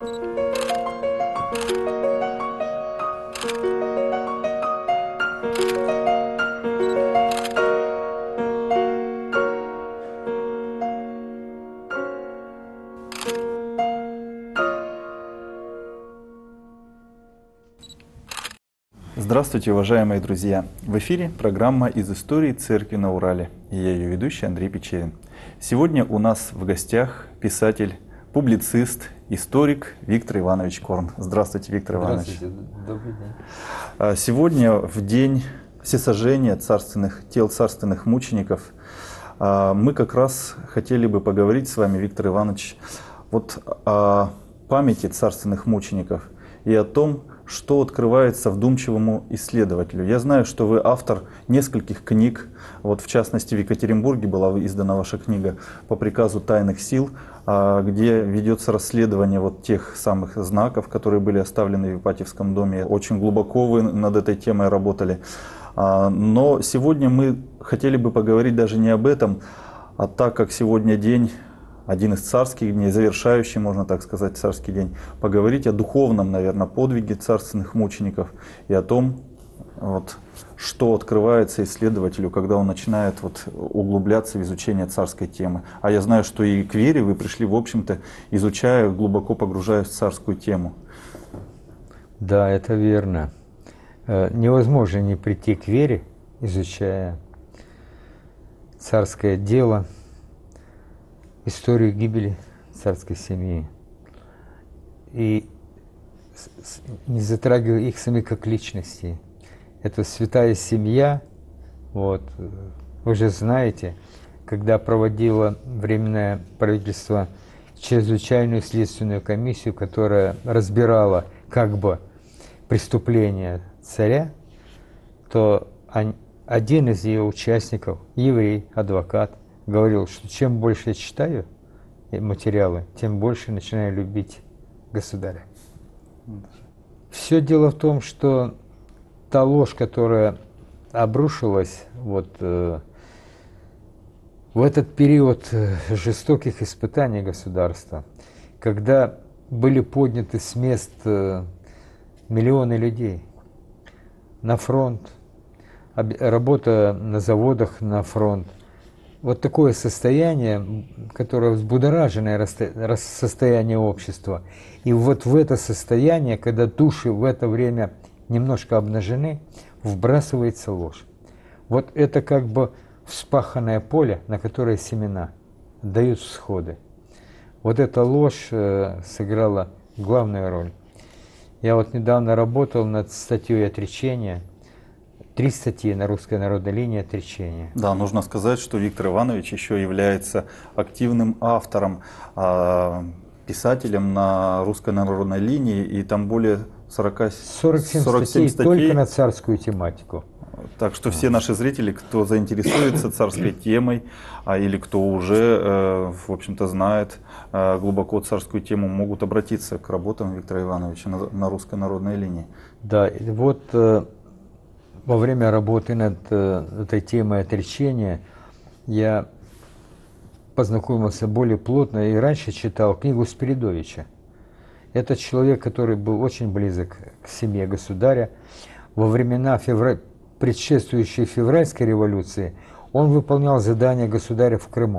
Здравствуйте, уважаемые друзья! В эфире программа «Из истории церкви на Урале» и я ее ведущий Андрей Печерин. Сегодня у нас в гостях писатель, публицист, историк Виктор Иванович Корн. Здравствуйте, Виктор Иванович. Здравствуйте, добрый день. Сегодня, в день всесожжения тел царственных мучеников, мы как раз хотели бы поговорить с вами, Виктор Иванович, вот о памяти царственных мучеников и о том, что открывается вдумчивому исследователю. Я знаю, что вы автор нескольких книг, вот в частности в Екатеринбурге была издана ваша книга «По приказу тайных сил», где ведется расследование вот тех самых знаков, которые были оставлены в Ипатьевском доме. Очень глубоко вы над этой темой работали. Но сегодня мы хотели бы поговорить даже не об этом, а так как сегодня день, один из царских дней, завершающий, можно так сказать, царский день, поговорить о духовном, наверное, подвиге царственных мучеников и о том, вот, что открывается исследователю, когда он начинает вот углубляться в изучение царской темы. А я знаю, что и к вере вы пришли, в общем-то, изучая, глубоко погружаясь в царскую тему. Да, это верно. Невозможно не прийти к вере, изучая царское дело, историю гибели царской семьи, и не затрагивая их самих как личностей. Это святая семья, вот, вы же знаете, когда проводило Временное правительство чрезвычайную следственную комиссию, которая разбирала как бы преступления царя, то один из ее участников, еврей, адвокат, говорил, что чем больше я читаю материалы, тем больше начинаю любить государя. Все дело в том, что та ложь, которая обрушилась вот, в этот период жестоких испытаний государства, когда были подняты с мест миллионы людей на фронт, работа на заводах на фронт, вот такое состояние, которое взбудораженное состояние общества. И вот в это состояние, когда души в это время немножко обнажены, вбрасывается ложь. Вот это как бы вспаханное поле, на которое семена дают всходы. Вот эта ложь сыграла главную роль. Я вот недавно работал над статьей «Отречение». 3 статьи на Русской народной линии «Отречение». Да, нужно сказать, что Виктор Иванович еще является активным автором, писателем на Русской народной линии, и там более 47 статей только на царскую тематику. Так что все наши зрители, кто заинтересуется царской темой, или кто уже, в общем-то, знает глубоко царскую тему, могут обратиться к работам Виктора Ивановича на Русской народной линии. Да, вот во время работы над этой темой отречения я познакомился более плотно и раньше читал книгу Спиридовича. Это человек, который был очень близок к семье государя. Во времена предшествующей февральской революции он выполнял задания государя в Крыму.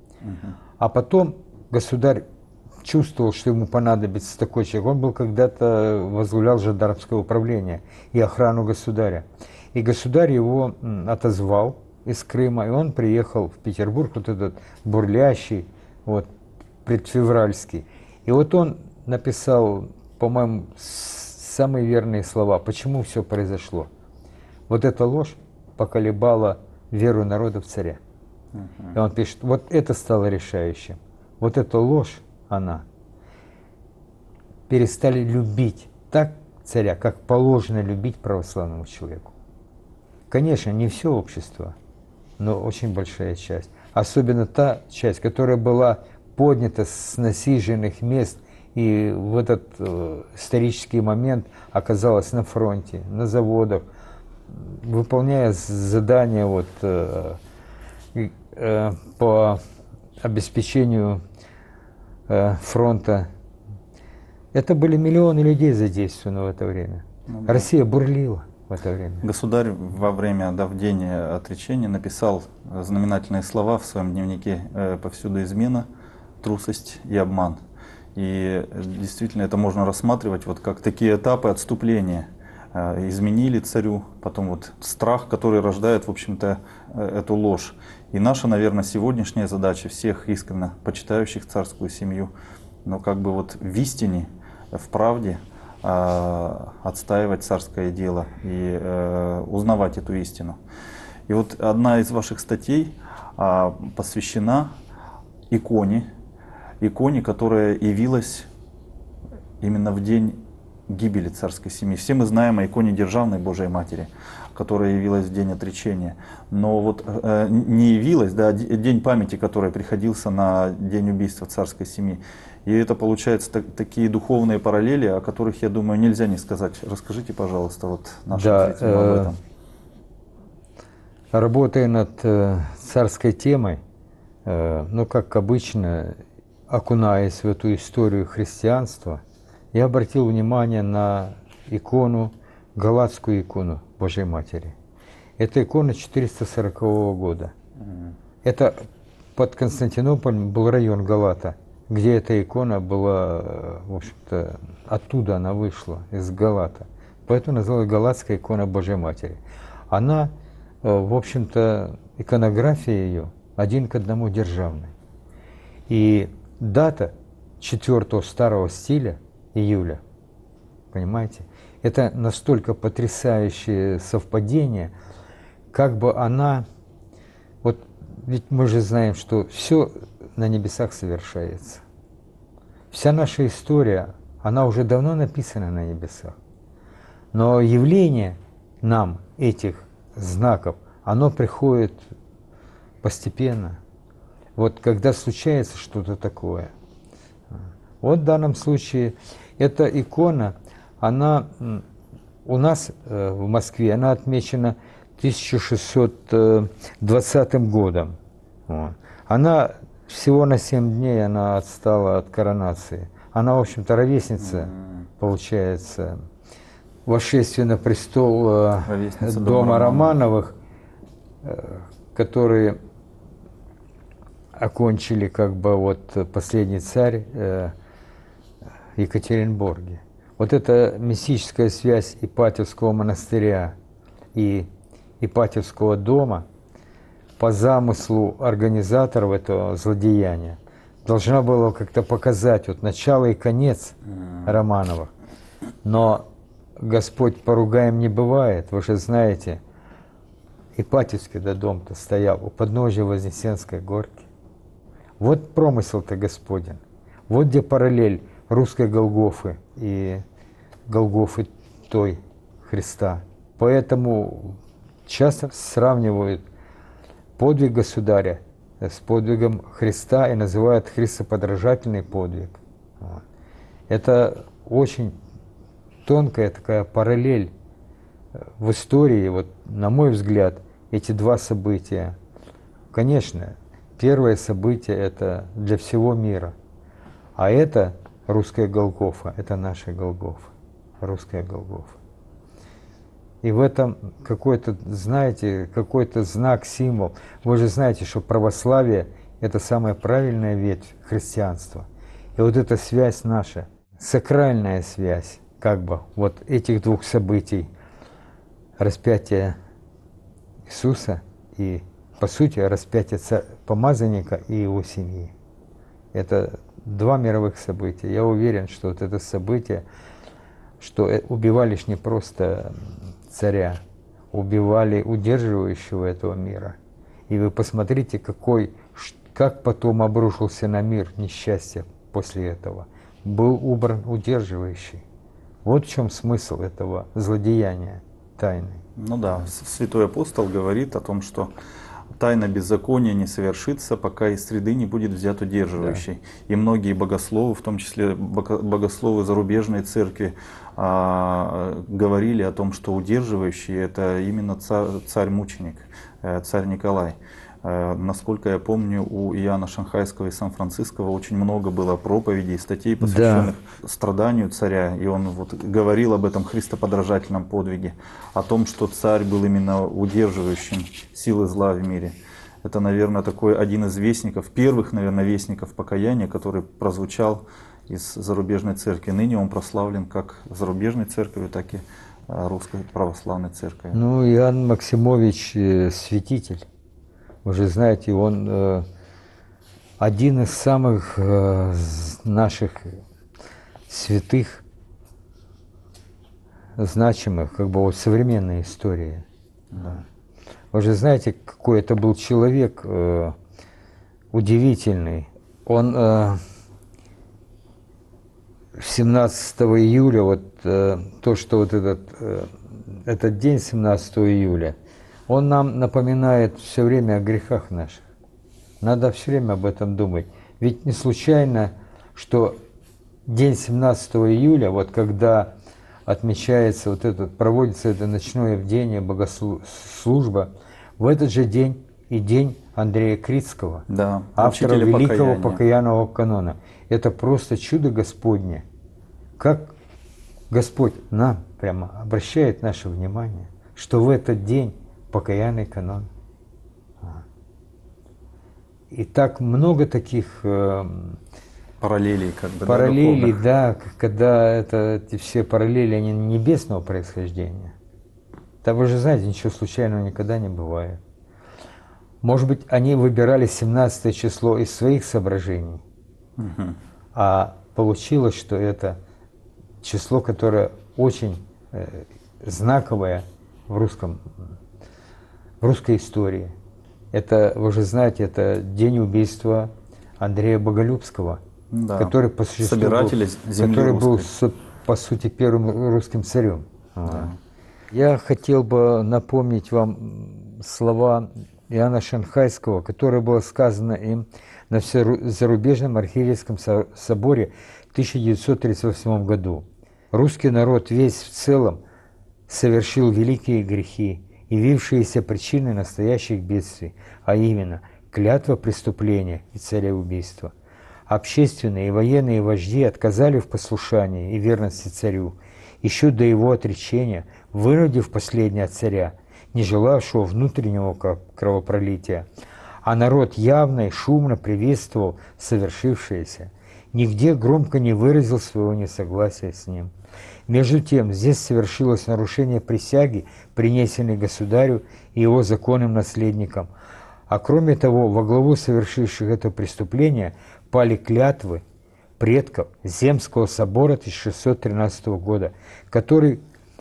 А потом государь чувствовал, что ему понадобится такой человек. Он был когда-то возглавлял жандармское управление и охрану государя. И государь его отозвал из Крыма, и он приехал в Петербург, вот этот бурлящий, вот, предфевральский. И вот он написал, по-моему, самые верные слова, почему все произошло. Вот эта ложь поколебала веру народа в царя. И он пишет, вот это стало решающим. Вот эта ложь, она, перестали любить так царя, как положено любить православному человеку. Конечно, не все общество, но очень большая часть. Особенно та часть, которая была поднята с насиженных мест и в этот исторический момент оказалась на фронте, на заводах, выполняя задания вот, по обеспечению фронта. Это были миллионы людей задействованы в это время. Ну да. Россия бурлила в это время. Государь во время, да, в день отречения написал знаменательные слова в своем дневнике: «Повсюду измена, трусость и обман». И действительно это можно рассматривать вот как такие этапы отступления. Изменили царю, потом вот страх, который рождает, в общем-то, эту ложь. И наша, наверное, сегодняшняя задача всех искренне почитающих царскую семью, но как бы вот в истине, в правде отстаивать царское дело и узнавать эту истину. И вот одна из ваших статей посвящена иконе, которая явилась именно в день гибели царской семьи. Все мы знаем о иконе Державной Божией Матери, которая явилась в день отречения. Но вот не явилась, да, день памяти, который приходился на день убийства царской семьи. И это получается такие духовные параллели, о которых, я думаю, нельзя не сказать. Расскажите, пожалуйста, вот нашим зрителям об этом. Работая над царской темой, ну, как обычно, окунаясь в эту историю христианства, я обратил внимание на икону, галатскую икону Божьей Матери. Это икона 440 года. Это под Константинополем был район Галата, где эта икона была, в общем-то, оттуда она вышла, из Галата. Поэтому называлась Галатская икона Божьей Матери. Она, в общем-то, иконография ее 1 к 1 державной. И дата 4-го старого стиля, июля, понимаете, это настолько потрясающее совпадение, как бы она, вот ведь мы же знаем, что все на небесах совершается. Вся наша история, она уже давно написана на небесах. Но явление нам этих знаков, оно приходит постепенно. Вот когда случается что-то такое. Вот в данном случае эта икона, она у нас в Москве, она отмечена 1620 годом. Вот. Она всего на 7 дней она отстала от коронации. Она, в общем-то, ровесница, получается, восшествия на престол дома Романовых, которые окончили как бы вот последний царь в Екатеринбурге. Вот эта мистическая связь Ипатьевского монастыря и Ипатьевского дома по замыслу организаторов этого злодеяния должна была как-то показать вот начало и конец Романовых. Но Господь поругаем не бывает, вы же знаете, Ипатьевский дом-то стоял у подножия Вознесенской горки. Вот промысел-то Господень. Вот где параллель русской Голгофы и Голгофы той Христа. Поэтому часто сравнивают подвиг Государя с подвигом Христа и называют христоподражательный подвиг. Вот. Это очень тонкая такая параллель в истории. Вот, на мой взгляд, эти два события, конечно, первое событие – это для всего мира, а это русская Голгофа, это наша Голгофа, русская Голгофа. И в этом какой-то, знаете, какой-то знак, символ. Вы же знаете, что православие – это самая правильная ветвь христианства. И вот эта связь наша, сакральная связь, как бы, вот этих двух событий, распятие Иисуса и, по сути, распятие помазанника и его семьи. Это два мировых события. Я уверен, что вот это событие, что убивали ж не просто царя, убивали удерживающего этого мира. И вы посмотрите, как потом обрушился на мир несчастье после этого. Был убран удерживающий. Вот в чем смысл этого злодеяния тайны. Ну да, святой апостол говорит о том, что тайна беззакония не совершится, пока из среды не будет взят удерживающий. Да. И многие богословы, в том числе богословы зарубежной церкви, говорили о том, что удерживающий – это именно царь-мученик, царь Николай. Насколько я помню, у Иоанна Шанхайского и Сан-Франциского очень много было проповедей, статей, посвященных страданию царя. И он вот говорил об этом христоподражательном подвиге, о том, что царь был именно удерживающим силы зла в мире. Это, наверное, такой один из вестников, первых, наверное, вестников покаяния, который прозвучал из зарубежной церкви. Ныне он прославлен как зарубежной церковью, так и русской православной церковью. Ну, Иоанн Максимович святитель. Вы же знаете, он один из самых наших святых, значимых, как бы вот современной истории. Да. Вы же знаете, какой это был человек удивительный. Он 17 июля, вот то, что вот этот день 17 июля, он нам напоминает все время о грехах наших. Надо все время об этом думать. Ведь не случайно, что день 17 июля, вот когда отмечается проводится это ночное бдение, богослужба, в этот же день и день Андрея Критского, да, автора великого покаянного канона. Это просто чудо Господне. Как Господь нам прямо обращает наше внимание, что в этот день покаянный канон. И так много таких параллелей, как бы, параллелей, да, когда эти все параллели, они небесного происхождения. Да вы же знаете, ничего случайного никогда не бывает. Может быть, они выбирали 17 число из своих соображений, а получилось, что это число, которое очень знаковое в русской истории. Это, вы же знаете, это день убийства Андрея Боголюбского, да, который по существу был, по сути, первым русским царем. Да. Я хотел бы напомнить вам слова Иоанна Шанхайского, которое было сказано им на зарубежном архиерейском соборе в 1938 году. «Русский народ весь в целом совершил великие грехи, явившиеся причиной настоящих бедствий, а именно клятва преступления и цареубийства. Общественные и военные вожди отказали в послушании и верности царю, еще до его отречения, вынудив последнего царя, не желавшего внутреннего кровопролития, а народ явно и шумно приветствовал совершившееся, нигде громко не выразил своего несогласия с ним. Между тем, здесь совершилось нарушение присяги, принесенной государю и его законным наследникам, а кроме того, во главу совершивших это преступление пали клятвы предков Земского собора 1613 года, который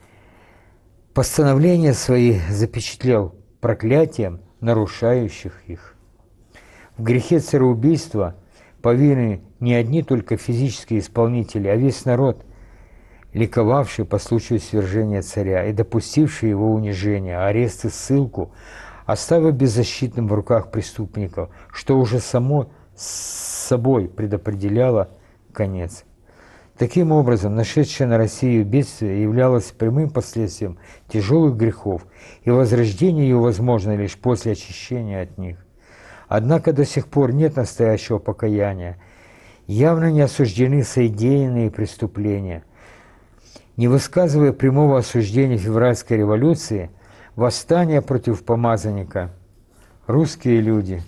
постановления свои запечатлел проклятием нарушающих их. В грехе цареубийства повинны не одни только физические исполнители, а весь народ, ликовавший по случаю свержения царя и допустивший его унижение, арест и ссылку, оставив беззащитным в руках преступников, что уже само собой предопределяло конец. Таким образом, нашедшее на Россию бедствие являлось прямым последствием тяжелых грехов, и возрождение ее возможно лишь после очищения от них. Однако до сих пор нет настоящего покаяния, явно не осуждены содеянные преступления. Не высказывая прямого осуждения февральской революции, восстания против помазанника, русские люди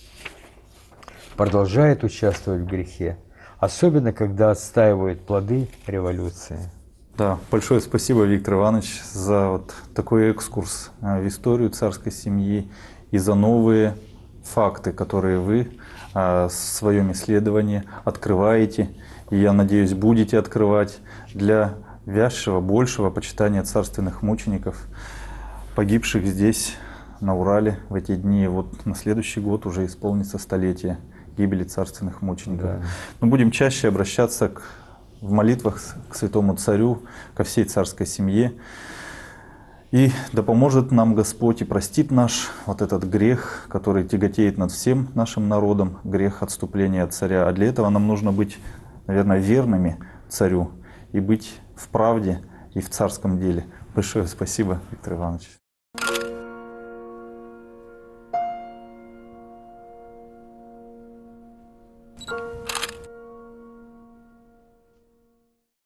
продолжают участвовать в грехе, особенно когда отстаивают плоды революции. Да, большое спасибо, Виктор Иванович, за вот такой экскурс в историю царской семьи и за новые факты, которые вы в своем исследовании открываете, и, я надеюсь, будете открывать для вязшего, большего почитания царственных мучеников, погибших здесь, на Урале, в эти дни. Вот на следующий год уже исполнится столетие гибели царственных мучеников. Да. Мы будем чаще обращаться в молитвах к святому царю, ко всей царской семье. И да поможет нам Господь и простит наш вот этот грех, который тяготеет над всем нашим народом, грех отступления от царя. А для этого нам нужно быть, наверное, верными царю и быть в правде и в царском деле. Большое спасибо, Виктор Иванович.